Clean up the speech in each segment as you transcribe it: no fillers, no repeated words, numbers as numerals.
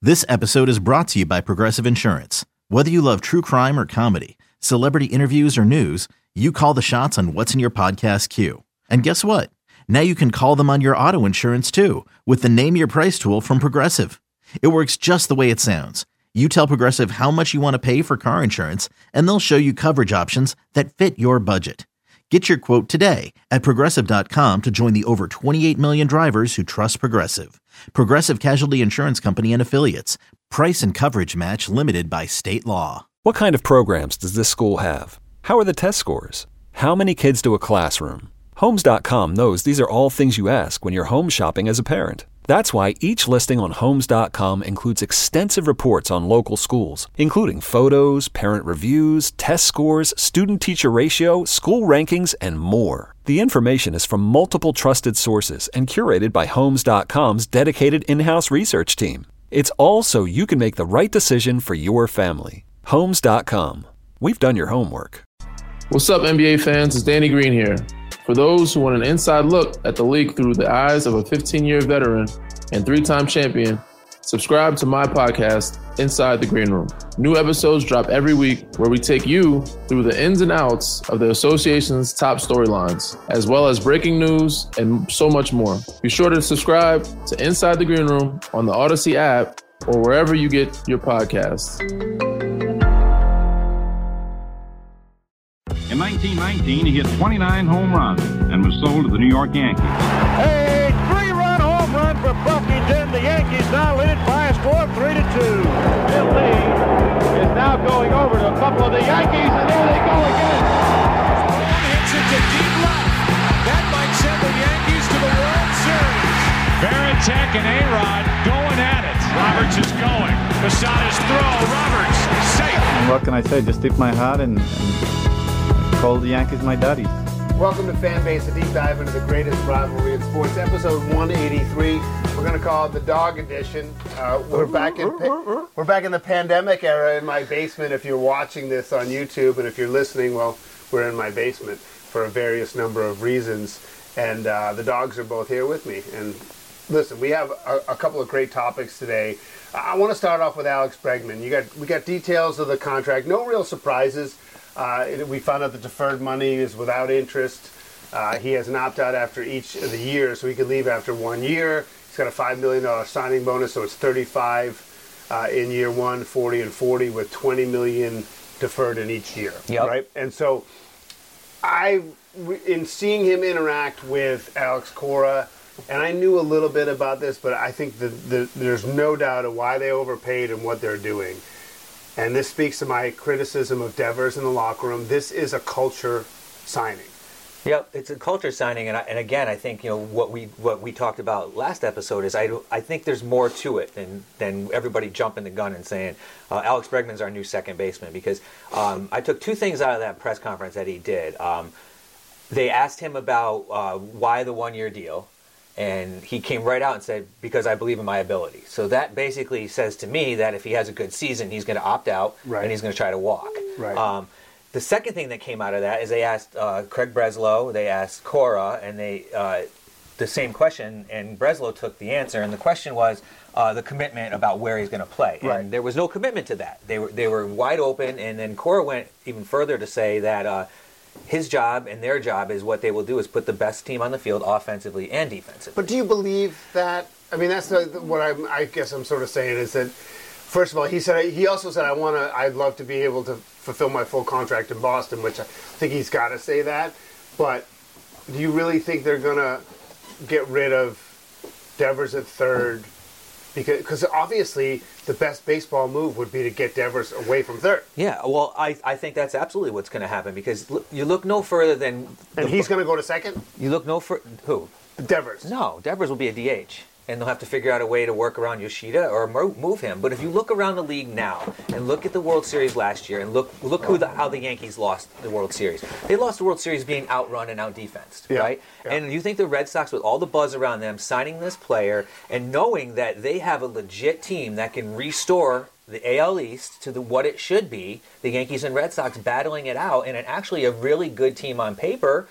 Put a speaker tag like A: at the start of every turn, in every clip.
A: This episode is brought to you by Progressive Insurance. Whether you love true crime or comedy, celebrity interviews or news, you call the shots on what's in your podcast queue. And guess what? Now you can call them on your auto insurance too with the Name Your Price tool from Progressive. It works just the way it sounds. You tell Progressive how much you want to pay for car insurance, and they'll show you coverage options that fit your budget. Get your quote today at Progressive.com to join the over 28 million drivers who trust Progressive. Progressive Casualty Insurance Company and Affiliates. Price and coverage match limited by state law.
B: What kind of programs does this school have? How are the test scores? How many kids to a classroom? Homes.com knows these are all things you ask when you're home shopping as a parent. That's why each listing on Homes.com includes extensive reports on local schools, including photos, parent reviews, test scores, student-teacher ratio, school rankings, and more. The information is from multiple trusted sources and curated by Homes.com's dedicated in-house research team. It's all so you can make the right decision for your family. Homes.com. We've done your homework.
C: What's up, NBA fans? It's Danny Green here. For those who want an inside look at the league through the eyes of a 15-year veteran and three-time champion, subscribe to my podcast, Inside the Green Room. New episodes drop every week where we take you through the ins and outs of the association's top storylines, as well as breaking news and so much more. Be sure to subscribe to Inside the Green Room on the Odyssey app or wherever you get your podcasts.
D: In 1919, he hit 29 home runs and was sold to the New York Yankees.
E: A three-run home run for Buffington. The Yankees now lead by a score of 3-2. Bill Lee is now going over to a couple of the Yankees, and there they go again.
F: Hits it to deep left. That might send the Yankees to the World Series.
G: Varitek and A-Rod going at it. Roberts is going. Posada's throw. Roberts safe.
H: And what can I say? Just tip my hat and call the Yankees my daddies.
I: Welcome to Fanbase, a deep dive into the greatest rivalry in sports, episode 183. We're going to call it the Dog Edition. We're back in the pandemic era in my basement. If you're watching this on YouTube, and if you're listening, well, we're in my basement for a various number of reasons. And the dogs are both here with me. And listen, we have a couple of great topics today. I want to start off with Alex Bregman. We got details of the contract. No real surprises. We found out the deferred money is without interest. He has an opt-out after each of the years, so he could leave after 1 year. He's got a $5 million signing bonus, so it's 35 in year one, 40 and 40, with 20 million deferred in each year.
J: Yep.
I: Right? And so in seeing him interact with Alex Cora, and I knew a little bit about this, but I think there's no doubt of why they overpaid and what they're doing. And this speaks to my criticism of Devers in the locker room. This is a culture signing.
J: Yep, it's a culture signing, and again, I think what we talked about last episode is I think there's more to it than everybody jumping the gun and saying Alex Bregman's our new second baseman, because I took two things out of that press conference that he did. They asked him about why the 1 year deal. And he came right out and said, because I believe in my ability. So that basically says to me that if he has a good season, he's going to opt out, right, and he's going to try to walk.
I: Right.
J: The second thing that came out of that is they asked Craig Breslow, they asked Cora, and they the same question, and Breslow took the answer. And the question was the commitment about where he's going to play.
I: Right.
J: And there was no commitment to that. They were wide open, and then Cora went even further to say that his job and their job is what they will do is put the best team on the field offensively and defensively.
I: But do you believe that? I mean, that's what I guess I'm sort of saying is that, first of all, he also said, I'd love to be able to fulfill my full contract in Boston, which I think he's got to say that. But do you really think they're going to get rid of Devers at third? Because obviously the best baseball move would be to get Devers away from third.
J: Yeah, well, I think that's absolutely what's going to happen, because you look no further than...
I: And he's going to go to second?
J: You look no further... Who?
I: Devers.
J: No, Devers will be a DH. And they'll have to figure out a way to work around Yoshida or move him. But if you look around the league now and look at the World Series last year and look how the Yankees lost the World Series. They lost the World Series being outrun and out-defensed, right? Yeah. And you think the Red Sox, with all the buzz around them, signing this player and knowing that they have a legit team that can restore the AL East to what it should be, the Yankees and Red Sox battling it out, and actually a really good team on paper,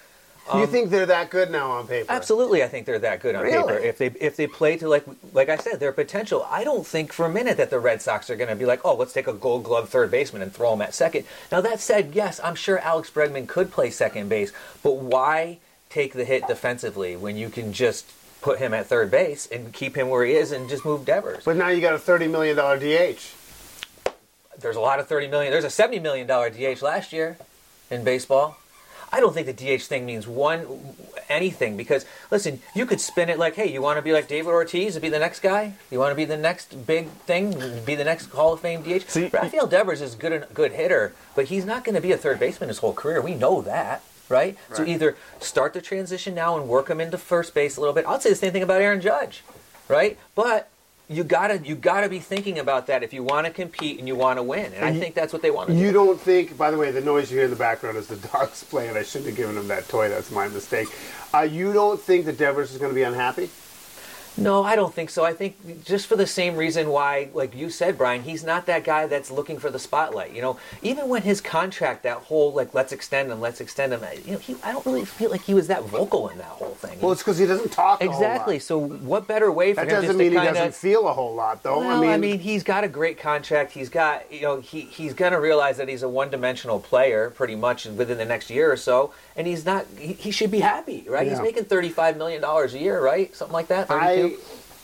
I: You think they're that good now on paper?
J: Absolutely, I think they're that good on paper. If they play to like I said, their potential. I don't think for a minute that the Red Sox are going to be like, oh, let's take a Gold Glove third baseman and throw him at second. Now that said, yes, I'm sure Alex Bregman could play second base, but why take the hit defensively when you can just put him at third base and keep him where he is and just move Devers?
I: But now you got a $30 million DH.
J: There's a lot of $30 million. There's a $70 million DH last year in baseball. I don't think the DH thing means anything because, listen, you could spin it like, hey, you want to be like David Ortiz and be the next guy? You want to be the next big thing, be the next Hall of Fame DH? See, Rafael Devers is a good hitter, but he's not going to be a third baseman his whole career. We know that, right? So either start the transition now and work him into first base a little bit. I'll say the same thing about Aaron Judge, right? But you gotta be thinking about that if you want to compete and you want to win, and I think that's what they want to do.
I: You don't think? By the way, the noise you hear in the background is the dogs playing. I shouldn't have given him that toy. That's my mistake. You don't think that Devers is going to be unhappy?
J: No, I don't think so. I think just for the same reason why, like you said, Brian, he's not that guy that's looking for the spotlight. You know, even when his contract, that whole like let's extend him. You know, I don't really feel like he was that vocal in that whole thing.
I: Well, it's because he doesn't talk a
J: exactly.
I: whole lot.
J: So what better way for him
I: that doesn't
J: just
I: mean
J: to
I: he doesn't feel a whole lot, though.
J: Well, I mean, he's got a great contract. He's got, you know, he's going to realize that he's a one-dimensional player pretty much within the next year or so, and he's not. He should be happy, right? Yeah. He's making $35 million a year, right? Something like that. 32?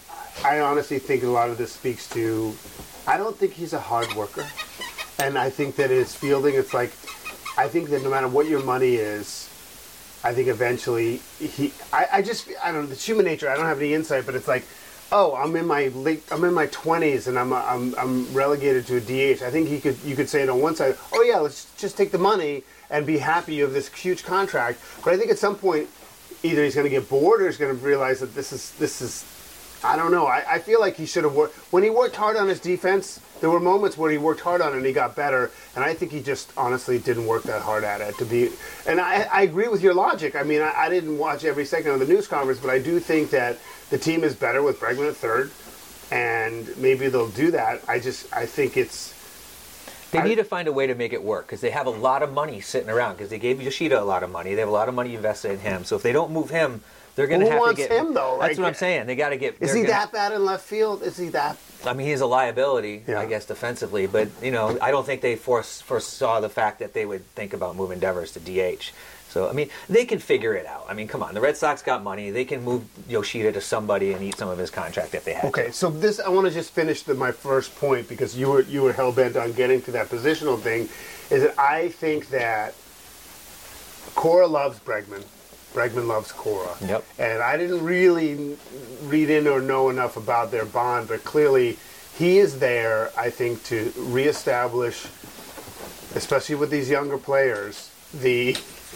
I: I honestly think a lot of this speaks to, I don't think he's a hard worker. And I think that his fielding, it's like, I think that no matter what your money is, I think eventually I don't know, it's human nature. I don't have any insight, but it's like, oh, I'm in my 20s and I'm relegated to a DH. I think you could say it on one side, oh yeah, let's just take the money and be happy you have this huge contract. But I think at some point, either he's going to get bored or he's going to realize that this is I don't know. I feel like he should have worked. When he worked hard on his defense, there were moments where he worked hard on it and he got better. And I think he just honestly didn't work that hard at it to be. And I agree with your logic. I mean, I didn't watch every second of the news conference, but I do think that the team is better with Bregman at third. And maybe they'll do that. I think it's.
J: They need to find a way to make it work because they have a lot of money sitting around because they gave Yoshida a lot of money. They have a lot of money invested in him. So if they don't move him, they're going to have to get
I: him though.
J: That's what I'm saying. They got to get.
I: Is he that bad in left field? Is he that?
J: I mean, he's a liability, I guess, defensively. But you know, I don't think they foresaw the fact that they would think about moving Devers to DH. So I mean, they can figure it out. I mean, come on, the Red Sox got money. They can move Yoshida to somebody and eat some of his contract if they have.
I: Okay, so I want to just finish my first point because you were hell bent on getting to that positional thing. Is that I think that Cora loves Bregman. Bregman loves Cora.
J: Yep.
I: And I didn't really read in or know enough about their bond, but clearly he is there, I think, to reestablish, especially with these younger players, the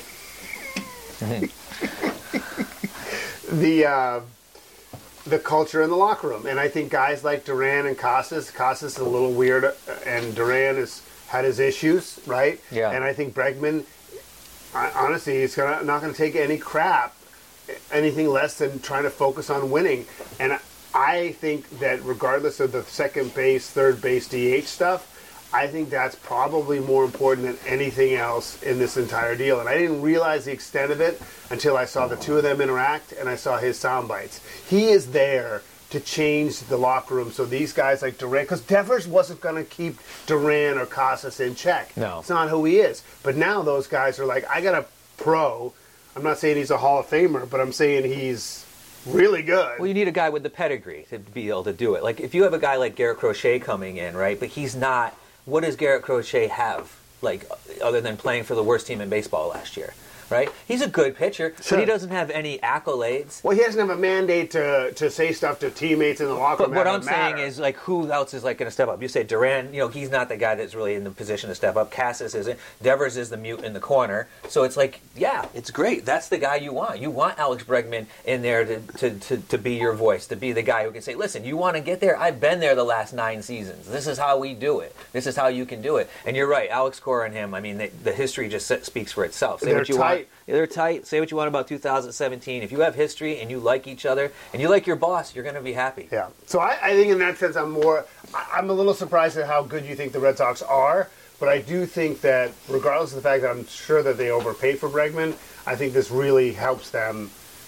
I: culture in the locker room. And I think guys like Duran and Casas is a little weird, and Duran has had his issues, right?
J: Yeah.
I: And I think Bregman, honestly, he's not going to take any crap, anything less than trying to focus on winning. And I think that regardless of the second base, third base, DH stuff, I think that's probably more important than anything else in this entire deal. And I didn't realize the extent of it until I saw the two of them interact and I saw his sound bites. He is there to change the locker room so these guys like Duran, because Devers wasn't going to keep Duran or Casas in check.
J: No.
I: It's not who he is. But now those guys are like, I got a pro. I'm not saying he's a Hall of Famer, but I'm saying he's really good.
J: Well, you need a guy with the pedigree to be able to do it. Like, if you have a guy like Garrett Crochet coming in, right, but he's not, what does Garrett Crochet have, like, other than playing for the worst team in baseball last year? Right? He's a good pitcher,
I: sure,
J: but he doesn't have any accolades.
I: Well, he doesn't have a mandate to say stuff to teammates in the locker room.
J: But what I'm saying is, like, who else is like going to step up? You say Duran, you know, he's not the guy that's really in the position to step up. Casas isn't. Devers is the mute in the corner. So it's like, yeah, it's great. That's the guy you want. You want Alex Bregman in there to be your voice, to be the guy who can say, listen, you want to get there? I've been there the last 9 seasons. This is how we do it. This is how you can do it. And you're right, Alex Cora and him, I mean, the history just speaks for itself. Say what you want. They're tight. Say what you want about 2017. If you have history and you like each other and you like your boss, you're going to be happy.
I: Yeah. So I think in that sense I'm a little surprised at how good you think the Red Sox are, But I do think that, regardless of the fact that I'm sure that they overpaid for Bregman, I think this really helps them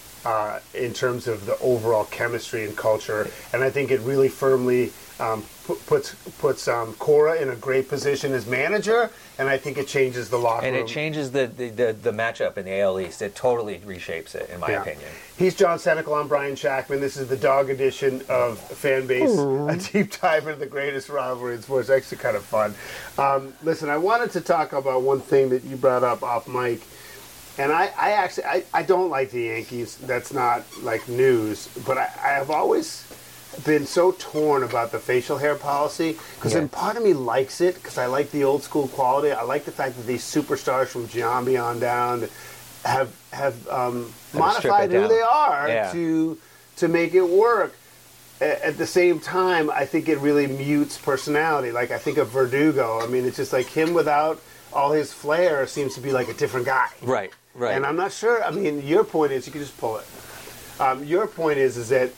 I: in terms of the overall chemistry and culture. And I think it really firmly puts Cora in a great position as manager, and I think it changes the locker room.
J: And it changes the matchup in the AL East. It totally reshapes it, in my opinion.
I: He's John Senecal. I'm Brian Shackman. This is the dog edition of Fan Base, a deep dive into the greatest rivalry in sports. It's actually kind of fun. Listen, I wanted to talk about one thing that you brought up off mic. And I don't like the Yankees. That's not like news. But I have always been so torn about the facial hair policy, because then part of me likes it because I like the old school quality. I like the fact that these superstars from Giambi on down have modified who they are to make it work. At the same time, I think it really mutes personality. Like, I think of Verdugo. I mean, it's just like him without all his flair seems to be like a different guy.
J: Right.
I: And I'm not sure. I mean, your point is, you can just pull it. Your point is that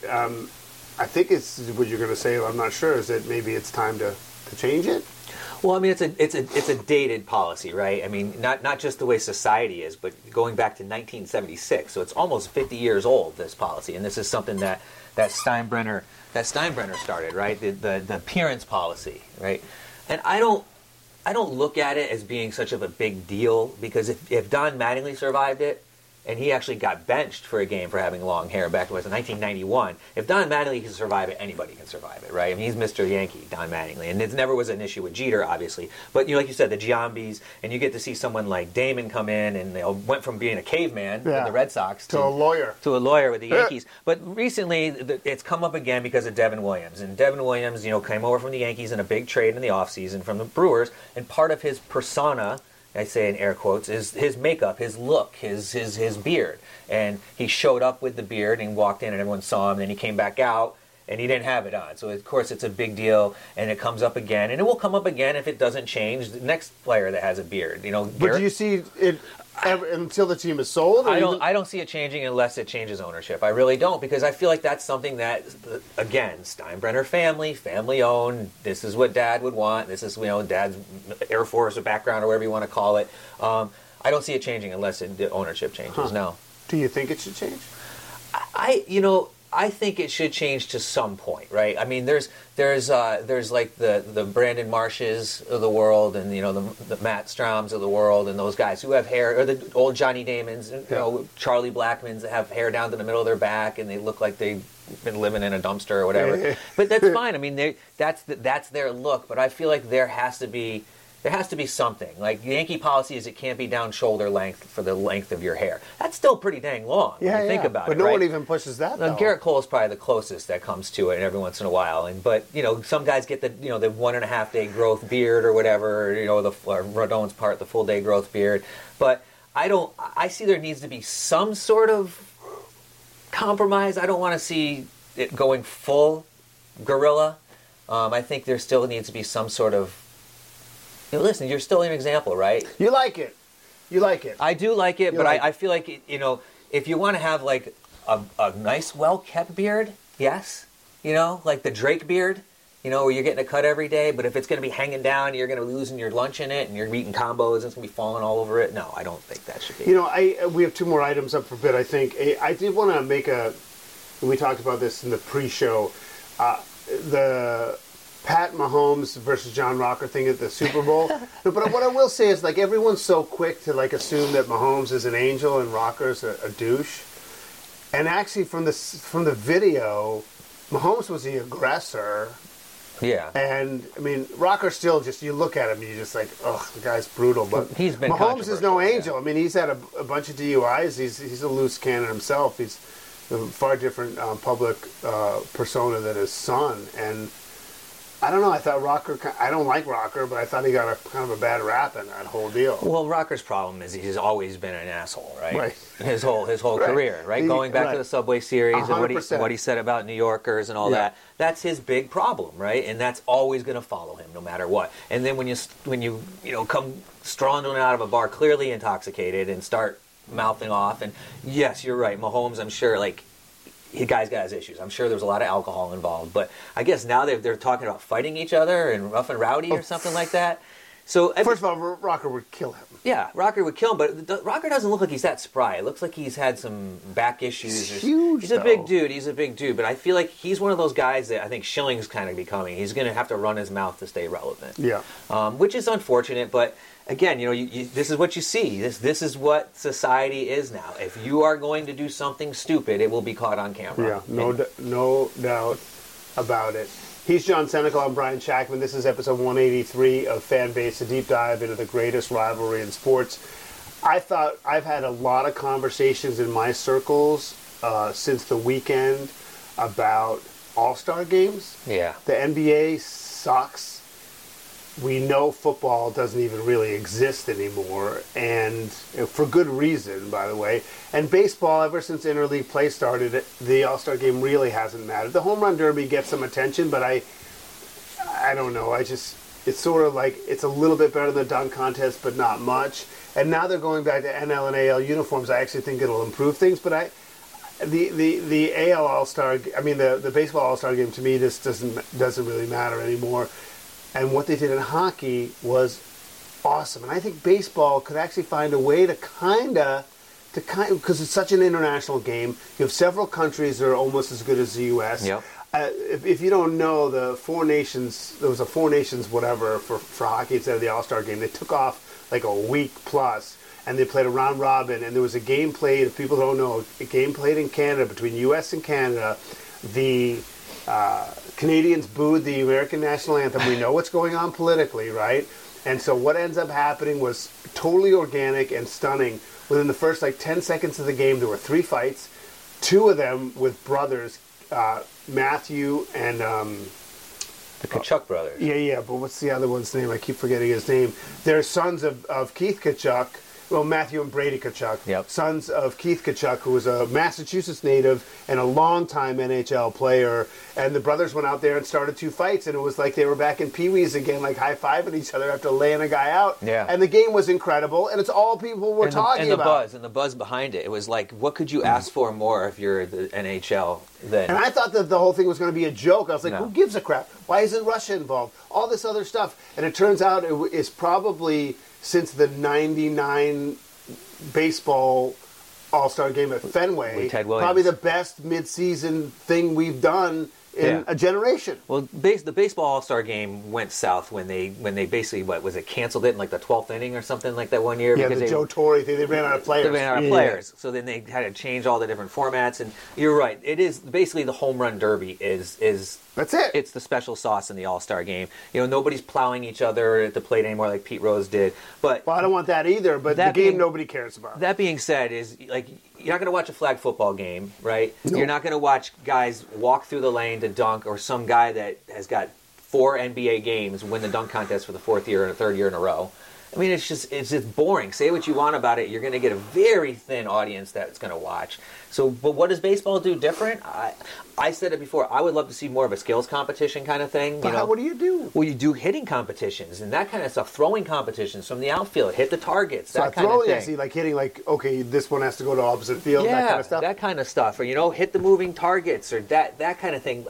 I: I think it's what you're going to say. I'm not sure. Is that maybe it's time to change it?
J: Well, I mean, it's a dated policy, right? I mean, not just the way society is, but going back to 1976. So it's almost 50 years old, this policy, and this is something that Steinbrenner started, right? The appearance policy, right? And I don't look at it as being such of a big deal, because if Don Mattingly survived it, and he actually got benched for a game for having long hair back in 1991, if Don Mattingly can survive it, anybody can survive it, right? I mean, he's Mr. Yankee, Don Mattingly, and it never was an issue with Jeter, obviously. But, like you said, the Giambis, and you get to see someone like Damon come in, and they went from being a caveman in the Red Sox
I: to a lawyer.
J: To a lawyer with the Yankees. But recently, it's come up again because of Devin Williams. And Devin Williams, came over from the Yankees in a big trade in the offseason from the Brewers, and part of his persona, I say in air quotes, is his makeup, his look, his beard. And he showed up with the beard and walked in and everyone saw him, and then he came back out and he didn't have it on. So, of course, it's a big deal, and it comes up again. And it will come up again if it doesn't change. The next player that has a beard,
I: But do you see it until the team is sold?
J: I don't see it changing unless it changes ownership. I really don't, because I feel like that's something that, again, Steinbrenner family owned. This is what Dad would want. This is Dad's Air Force or background or whatever you want to call it. I don't see it changing unless the ownership changes. No.
I: Do you think it should change?
J: I think it should change to some point, right? I mean, there's like the Brandon Marshes of the world, and the Matt Stroms of the world, and those guys who have hair, or the old Johnny Damons, Charlie Blackmons that have hair down to the middle of their back, and they look like they've been living in a dumpster or whatever. But that's fine. I mean, that's their look. But I feel like there has to be something. Like, the Yankee policy is it can't be down shoulder length for the length of your hair. That's still pretty dang long when you think about it.
I: But no one even pushes that, though.
J: Garrett Cole is probably the closest that comes to it every once in a while. But some guys get the 1.5 day growth beard or whatever, the Rodon's part, the full day growth beard. But I see there needs to be some sort of compromise. I don't want to see it going full gorilla. I think there still needs to be some sort of... listen, you're still an example, right?
I: You like it.
J: I do like it, but I feel like, if you want to have, like, a nice, well-kept beard, yes. Like the Drake beard, where you're getting a cut every day, but if it's going to be hanging down, you're going to be losing your lunch in it, and you're eating combos, and it's going to be falling all over it. No, I don't think that should be.
I: We have two more items up for bid, I think. I did want to make we talked about this in the pre-show, the Pat Mahomes versus John Rocker thing at the Super Bowl. But what I will say is, like, everyone's so quick to, like, assume that Mahomes is an angel and Rocker's a douche. And actually, from the video, Mahomes was the aggressor.
J: Yeah.
I: And, I mean, Rocker still just, you look at him, you're just like, ugh, the guy's brutal. But
J: he's been
I: Mahomes is no angel. I mean, he's had a bunch of DUIs. He's a loose cannon himself. He's a far different public persona than his son. And I don't know. I thought Rocker. I don't like Rocker, but I thought he got kind of a bad rap in that whole deal.
J: Well, Rocker's problem is he's always been an asshole, right? His whole career, right? Going back to the Subway Series 100%. And what he said about New Yorkers and all that. That's his big problem, right? And that's always going to follow him, no matter what. And then when you come strolling out of a bar, clearly intoxicated, and start mouthing off, and yes, you're right, Mahomes. I'm sure, like, the guy's got his issues. I'm sure there's a lot of alcohol involved. But I guess now they're talking about fighting each other and rough and rowdy or something like that. So
I: first of all, Rocker would kill him.
J: Yeah, Rocker would kill him, but Rocker doesn't look like he's that spry. It looks like he's had some back issues.
I: He's huge,
J: He's a big dude, but I feel like he's one of those guys that I think Schilling's kind of becoming. He's going to have to run his mouth to stay relevant.
I: Yeah.
J: Which is unfortunate, but again, this is what you see. This is what society is now. If you are going to do something stupid, it will be caught on camera.
I: Yeah, no doubt about it. He's John Senecal. I'm Brian Shackman. This is episode 183 of Fanbase, a deep dive into the greatest rivalry in sports. I thought I've had a lot of conversations in my circles since the weekend about All-Star games.
J: Yeah.
I: The NBA sucks. We know football doesn't even really exist anymore, and for good reason, by the way. And baseball, ever since interleague play started, the All-Star game really hasn't mattered. The home run derby gets some attention, but I don't know. It's sort of like it's a little bit better than the dunk contest, but not much. And now they're going back to NL and AL uniforms. I actually think it'll improve things, but the AL All-Star, the baseball All-Star game to me just doesn't really matter anymore. And what they did in hockey was awesome. And I think baseball could actually find a way to because it's such an international game. You have several countries that are almost as good as the U.S.
J: Yep.
I: If you don't know, there was a Four Nations whatever for hockey instead of the All-Star game. They took off like a week plus, and they played a round robin. And there was a game played, if people don't know, a game played in Canada between U.S. and Canada. The Canadians booed the American national anthem. We know what's going on politically, right? And so what ends up happening was totally organic and stunning. Within the first 10 seconds of the game, there were 3 fights, 2 of them with brothers, Matthew and...
J: the Tkachuk brothers.
I: Yeah, but what's the other one's name? I keep forgetting his name. They're sons of Keith Tkachuk. Well, Matthew and Brady Tkachuk,
J: yep.
I: Sons of Keith Tkachuk, who was a Massachusetts native and a longtime NHL player. And the brothers went out there and started 2 fights, and it was like they were back in Pee Wee's again, like high-fiving each other after laying a guy out.
J: Yeah.
I: And the game was incredible, and it's all people were talking about.
J: And the buzz behind it. It was like, what could you ask for more if you're the NHL than...
I: And I thought that the whole thing was going to be a joke. I was like, Who gives a crap? Why isn't Russia involved? All this other stuff. And it turns out it's probably since the 99 baseball All-Star game at Fenway,
J: with Ted Williams,
I: probably the best mid-season thing we've done in a generation.
J: Well, the baseball All-Star game went south when they basically, canceled it in like the 12th inning or something like that one year?
I: Yeah,
J: because
I: Joe Torre thing, they ran out of players.
J: They ran out of players. So then they had to change all the different formats, and you're right. It is basically the home run derby is
I: that's it.
J: It's the special sauce in the All-Star game. Nobody's plowing each other at the plate anymore like Pete Rose did. But
I: I don't want that either, but the game nobody cares about.
J: That being said, is like you're not going to watch a flag football game, right?
I: No.
J: You're not going to watch guys walk through the lane to dunk, or some guy that has got 4 NBA games win the dunk contest for the 4th year and 3rd year in a row. I mean, it's just boring. Say what you want about it. You're going to get a very thin audience that's going to watch. So, but what does baseball do different? I said it before. I would love to see more of a skills competition kind of thing.
I: But what do you do?
J: Well, you do hitting competitions and that kind of stuff. Throwing competitions from the outfield. Hit the targets. That kind of thing.
I: I see, like hitting, this one has to go to opposite field.
J: Yeah,
I: that kind of stuff.
J: That kind of stuff. Or hit the moving targets or that kind of thing.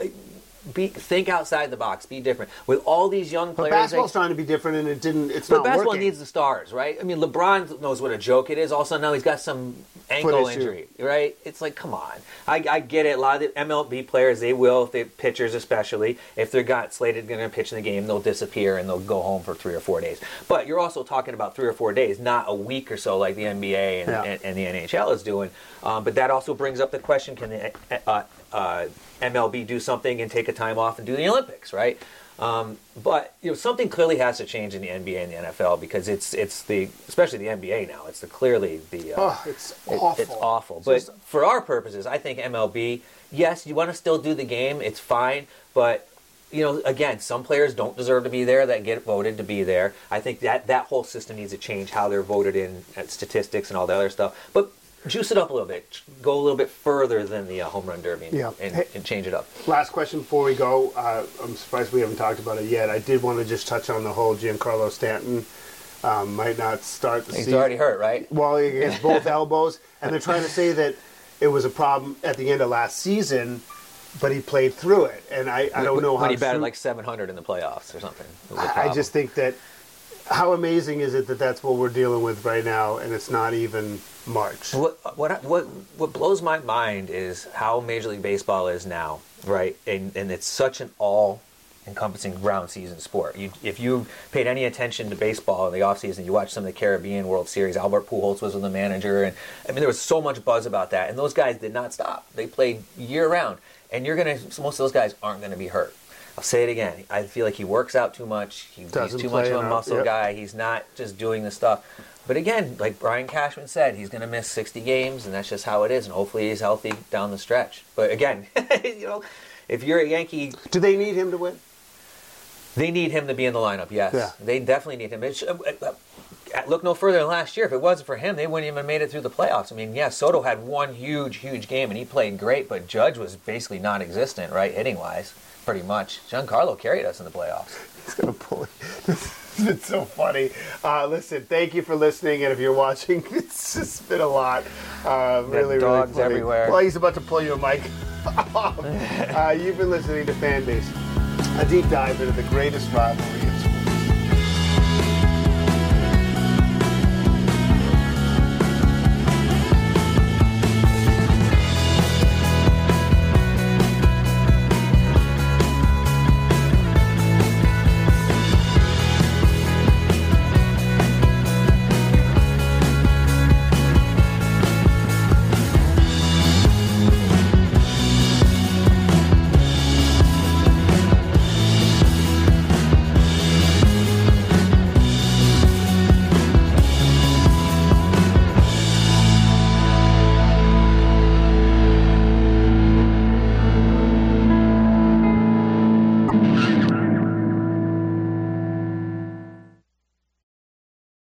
J: Think outside the box. Be different. With all these young players,
I: but basketball's trying to be different, and it's not working.
J: But basketball needs the stars, right? I mean, LeBron knows what a joke it is. All of a sudden, now he's got some ankle injury, right? It's like, come on. I get it. A lot of the MLB players, they will, if they pitchers especially, if they're got slated going to pitch in the game, they'll disappear and they'll go home for 3 or 4 days. But you're also talking about 3 or 4 days, not a week or so like the NBA and the NHL is doing. But that also brings up the question: can the MLB do something and take a time off and do the Olympics, right? But something clearly has to change in the NBA and the NFL because it's especially the NBA now. It's clearly the
I: it's awful.
J: It's awful. But for our purposes, I think MLB. Yes, you want to still do the game. It's fine, but again, some players don't deserve to be there that get voted to be there. I think that whole system needs to change how they're voted in at statistics and all the other stuff. But juice it up a little bit. Go a little bit further than the home run derby and change it up.
I: Last question before we go. I'm surprised we haven't talked about it yet. I did want to just touch on the whole Giancarlo Stanton might not start the season.
J: He's already hurt, right?
I: Well, he has both elbows, and they're trying to say that it was a problem at the end of last season, but he played through it. And I don't know how
J: when he batted like 700 in the playoffs or something.
I: I just think that How amazing is it that that's what we're dealing with right now, and it's not even March?
J: What blows my mind is how Major League Baseball is now, right? And it's such an all-encompassing round season sport. If you paid any attention to baseball in the offseason, you watched some of the Caribbean World Series, Albert Pujols was the manager, and I mean there was so much buzz about that, and those guys did not stop. They played year-round, and most of those guys aren't going to be hurt. I'll say it again. I feel like he works out too much. He's too much of a muscle guy. He's not just doing the stuff. But again, like Brian Cashman said, he's going to miss 60 games, and that's just how it is. And hopefully he's healthy down the stretch. But again, if you're a Yankee...
I: Do they need him to win?
J: They need him to be in the lineup, yes.
I: Yeah.
J: They definitely need him. Look no further than last year. If it wasn't for him, they wouldn't even have made it through the playoffs. I mean, yeah, Soto had one huge game, and he played great, but Judge was basically non-existent, right, hitting-wise. Pretty much. Giancarlo carried us in the playoffs.
I: He's going to pull it. It's so funny. Listen, thank you for listening, and if you're watching, it's just been a lot. Really
J: dogs
I: funny.
J: Everywhere.
I: Well, he's about to pull your mic off. You've been listening to Fanbase, a deep dive into the greatest rivalry